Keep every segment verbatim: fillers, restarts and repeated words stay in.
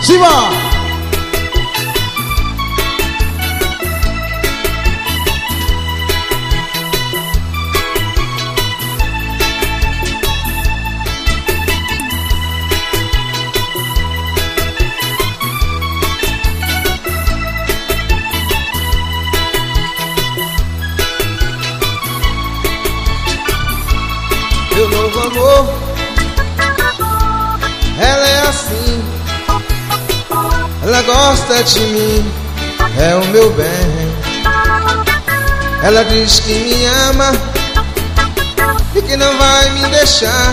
Simbora! Meu novo amor, ela é assim, ela gosta de mim, é o meu bem. Ela diz que me ama e que não vai me deixar.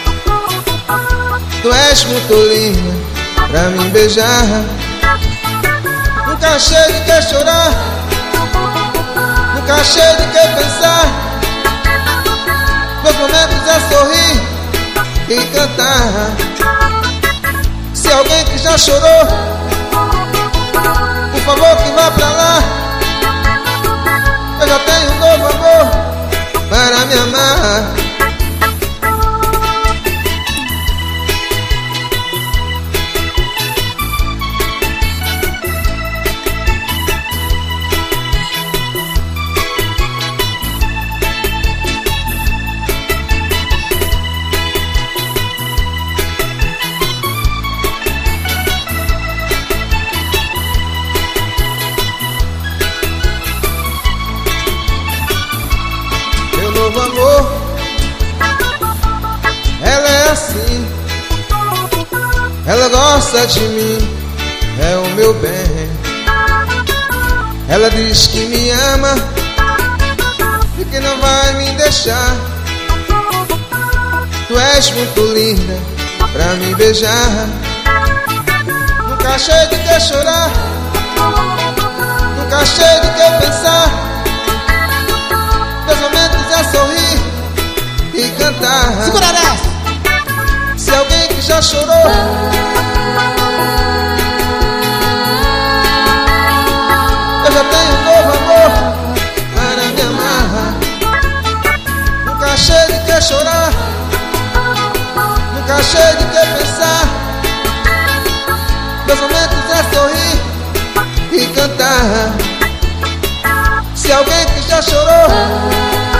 Tu és muito linda pra me beijar. Nunca achei de que chorar, nunca achei de que pensar. Meus momentos é sorrir e cantar. Se alguém que já chorou, por favor que vá pra lá. Eu já tenho um novo amor para me amar. Novo amor, ela é assim, ela gosta de mim, é o meu bem. Ela diz que me ama e que não vai me deixar. Tu és muito linda pra me beijar. Nunca achei de que chorar, nunca achei de que pensar. Meus momentos é sorrir e cantar. Segura nessa! Se alguém que já chorou, eu já tenho um novo amor para me amar. Nunca achei de que chorar, nunca achei de que pensar. Meus momentos é sorrir e cantar. Se alguém que já chorou,